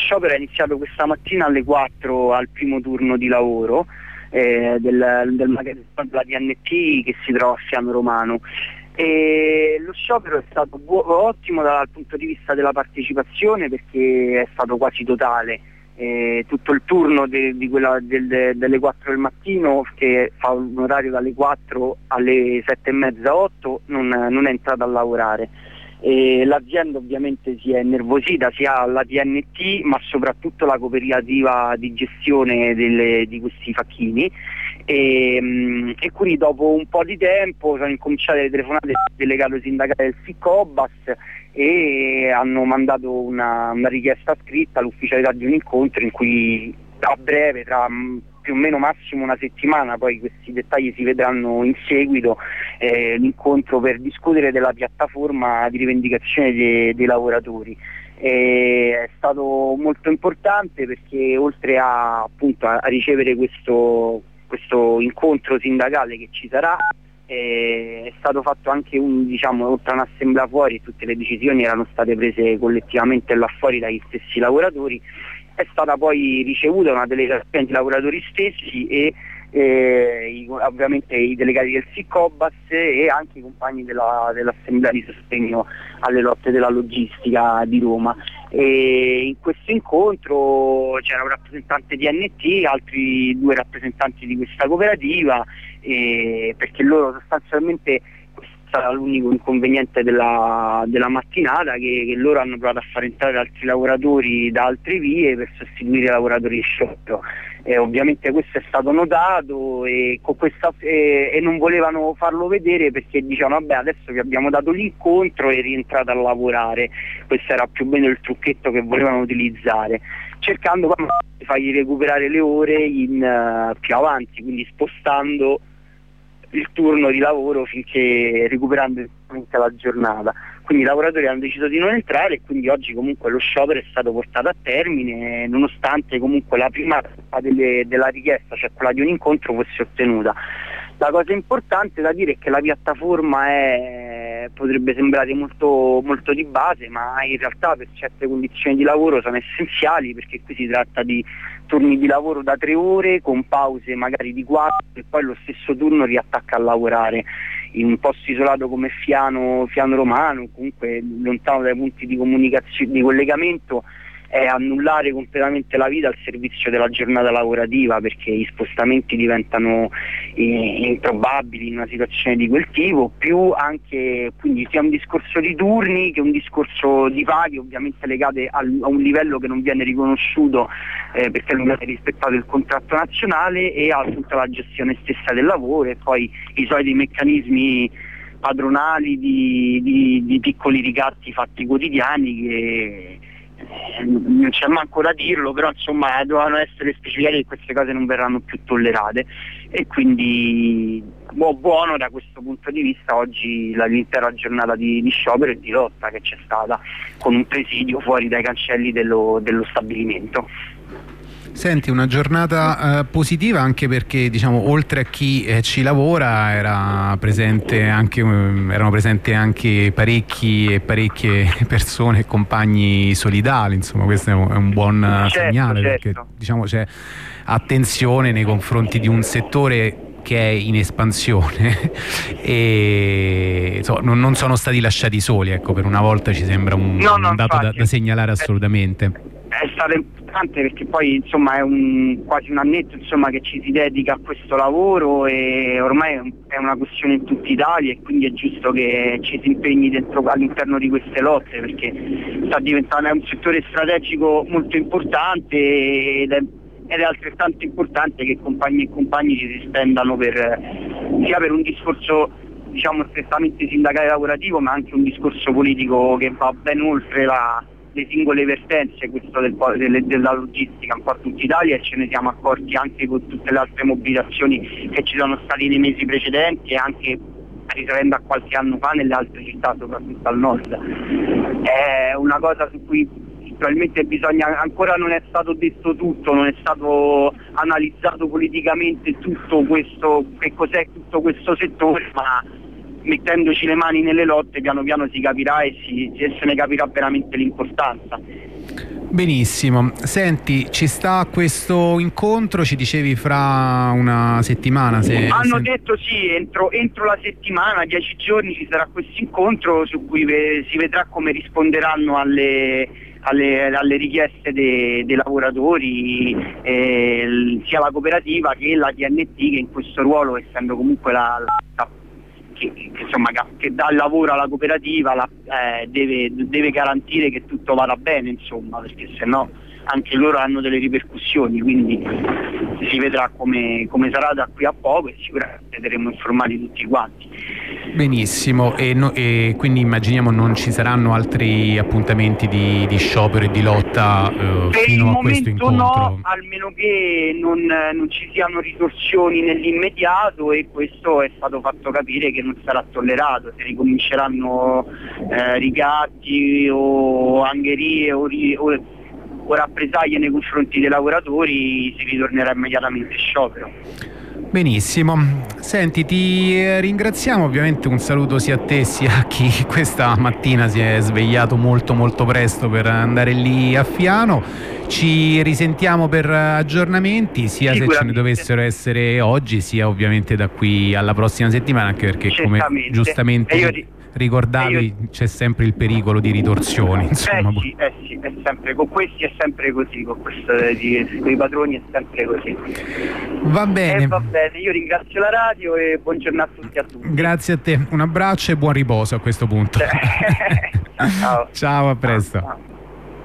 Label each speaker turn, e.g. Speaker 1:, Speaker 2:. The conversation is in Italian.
Speaker 1: sciopero è iniziato questa mattina alle 4 al primo turno di lavoro del magazzino della TNT che si trova a Fiano Romano. E lo sciopero è stato ottimo dal punto di vista della partecipazione, perché è stato quasi totale. Tutto il turno delle 4 del mattino, che fa un orario dalle 4 alle 7:30, 8, non è entrato a lavorare. L'azienda ovviamente si è innervosita, sia la TNT ma soprattutto la cooperativa di gestione di questi facchini, e quindi dopo un po' di tempo sono incominciate le telefonate del delegato sindacale del SICOBAS e hanno mandato una richiesta scritta all'ufficialità di un incontro in cui a breve, tra più o meno massimo una settimana, poi questi dettagli si vedranno in seguito, l'incontro per discutere della piattaforma di rivendicazione dei lavoratori. È stato molto importante perché oltre appunto a ricevere questo incontro sindacale che ci sarà, è stato fatto anche oltre a un'assemblea fuori, tutte le decisioni erano state prese collettivamente là fuori dagli stessi lavoratori. È stata poi ricevuta una delegazione di lavoratori stessi e ovviamente i delegati del SICOBAS e anche i compagni dell'assemblea di sostegno alle lotte della logistica di Roma. E in questo incontro c'era un rappresentante di NT, altri 2 rappresentanti di questa cooperativa, perché loro sostanzialmente, sarà l'unico inconveniente della mattinata, che loro hanno provato a far entrare altri lavoratori da altre vie per sostituire i lavoratori in sciopero. Ovviamente questo è stato notato e non volevano farlo vedere, perché dicevano vabbè, adesso vi abbiamo dato l'incontro e rientrate a lavorare. Questo era più o meno il trucchetto che volevano utilizzare, cercando poi di fargli recuperare le ore più avanti, quindi spostando il turno di lavoro finché recuperando la giornata. Quindi i lavoratori hanno deciso di non entrare e quindi oggi comunque lo sciopero è stato portato a termine, nonostante comunque la prima della richiesta, cioè quella di un incontro, fosse ottenuta. La cosa importante da dire è che la piattaforma potrebbe sembrare molto, molto di base, ma in realtà per certe condizioni di lavoro sono essenziali, perché qui si tratta di turni di lavoro da 3 ore con pause magari di 4 e poi lo stesso turno riattacca a lavorare. In un posto isolato come Fiano Romano, comunque lontano dai punti di comunicazione, di collegamento, è annullare completamente la vita al servizio della giornata lavorativa, perché gli spostamenti diventano improbabili in una situazione di quel tipo, più anche quindi sia un discorso di turni che un discorso di paghe, ovviamente legate a un livello che non viene riconosciuto perché non viene rispettato il contratto nazionale, e appunto la gestione stessa del lavoro, e poi i soliti meccanismi padronali di piccoli ricatti fatti quotidiani che non c'è manco da dirlo, però insomma dovevano essere specificati che queste cose non verranno più tollerate, e quindi buono da questo punto di vista oggi l'intera giornata di sciopero e di lotta che c'è stata, con un presidio fuori dai cancelli dello stabilimento.
Speaker 2: Senti, una giornata positiva anche perché, diciamo, oltre a chi ci lavora erano presenti anche parecchie persone e compagni solidali, insomma questo è un buon segnale, perché diciamo c'è attenzione nei confronti di un settore che è in espansione e non sono stati lasciati soli, ecco, per una volta ci sembra un dato da segnalare assolutamente.
Speaker 1: È stato importante perché poi insomma è quasi un annetto insomma che ci si dedica a questo lavoro, e ormai è una questione in tutta Italia, e quindi è giusto che ci si impegni all'interno di queste lotte, perché sta diventando un settore strategico molto importante ed è altrettanto importante che compagni e compagni ci si spendano sia per un discorso diciamo strettamente sindacale lavorativo, ma anche un discorso politico che va ben oltre le singole vertenze, questo della logistica un po' a tutta Italia, e ce ne siamo accorti anche con tutte le altre mobilitazioni che ci sono stati nei mesi precedenti, e anche risalendo a qualche anno fa nelle altre città, soprattutto al nord. È una cosa su cui probabilmente ancora non è stato detto tutto, non è stato analizzato politicamente tutto questo, che cos'è tutto questo settore, ma mettendoci le mani nelle lotte piano piano si capirà e se ne capirà veramente l'importanza.
Speaker 2: Benissimo, senti, ci sta questo incontro, ci dicevi fra una settimana?
Speaker 1: Hanno detto sì, entro la settimana, 10 giorni ci sarà questo incontro su cui si vedrà come risponderanno alle richieste dei lavoratori, sia la cooperativa che la TNT, che in questo ruolo, essendo comunque che dà il lavoro alla cooperativa, deve garantire che tutto vada bene, insomma, perché sennò anche loro hanno delle ripercussioni, quindi si vedrà come sarà da qui a poco e sicuramente saremo informati tutti quanti.
Speaker 2: Benissimo, e quindi immaginiamo non ci saranno altri appuntamenti di sciopero e di lotta fino a questo incontro?
Speaker 1: No, almeno che non ci siano ritorsioni nell'immediato, e questo è stato fatto capire che non sarà tollerato. Se ricominceranno ricatti o angherie o rappresaglie nei confronti dei lavoratori, si ritornerà immediatamente in sciopero.
Speaker 2: Benissimo, senti, ti ringraziamo, ovviamente un saluto sia a te sia a chi questa mattina si è svegliato molto presto per andare lì a Fiano. Ci risentiamo per aggiornamenti, sia se ce ne dovessero essere oggi, sia ovviamente da qui alla prossima settimana, anche perché come giustamente ricordavi c'è sempre il pericolo di ritorsioni, insomma.
Speaker 1: Sì, è sempre, con questi è sempre così, con i padroni è sempre così.
Speaker 2: Va bene.
Speaker 1: Va bene, io ringrazio la radio e buon giornata a tutti.
Speaker 2: Grazie a te, un abbraccio e buon riposo a questo punto.
Speaker 1: Ciao.
Speaker 2: Ciao, a presto.
Speaker 1: Ciao.